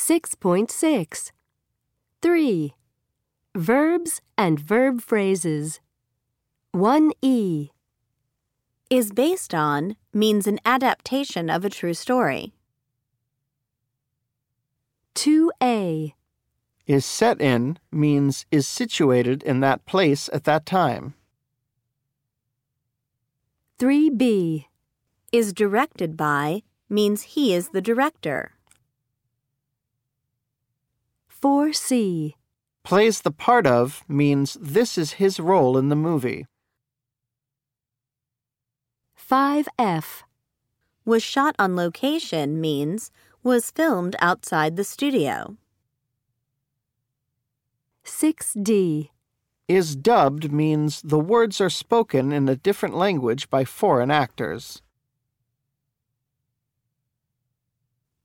6.6. 3. Verbs and verb phrases. 1E. Is based on means an adaptation of a true story. 2A. Is set in means is situated in that place at that time. 3B. Is directed by means he is the director. 4C. Plays the part of means this is his role in the movie. 5F. Was shot on location means was filmed outside the studio. 6D. Is dubbed means the words are spoken in a different language by foreign actors.